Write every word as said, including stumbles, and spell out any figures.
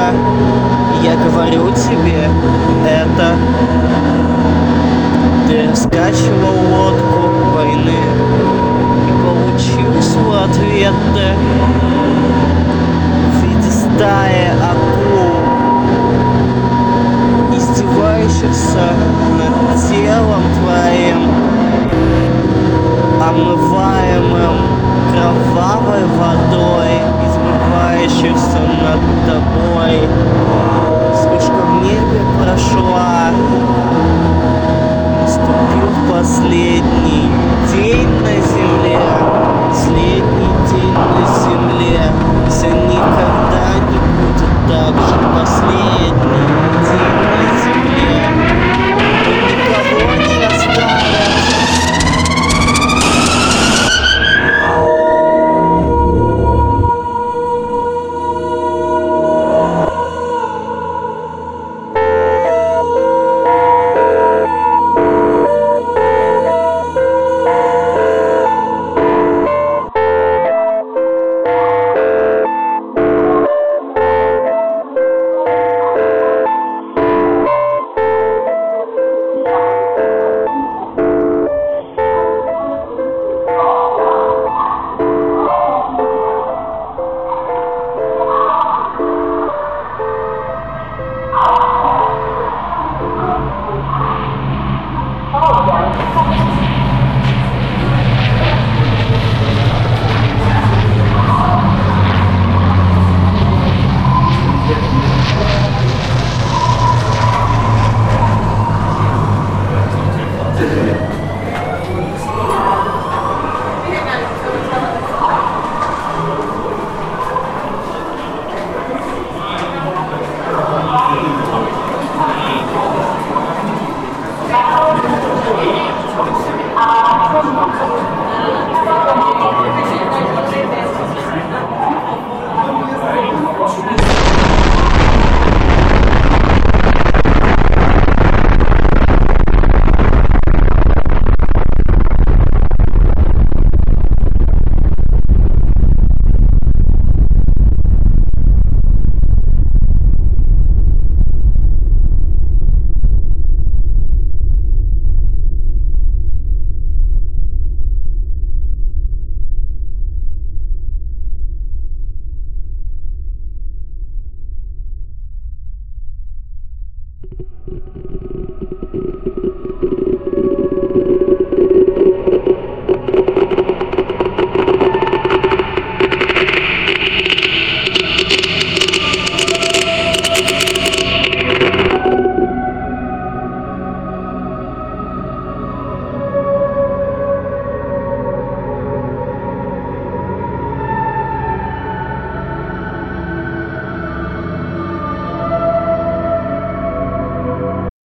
земля. Я говорю тебе это. Ты раскачивал лодку войны и получил свой ответ ты в виде стаи акул, издевающихся над телом твоим, омываемым кровавой водой, измывающихся над тобой. Вспышка в небе прошла, наступил последний день на земле, последний день на земле. Все никогда не будет так же, последний день на земле. Он никого не оставит. You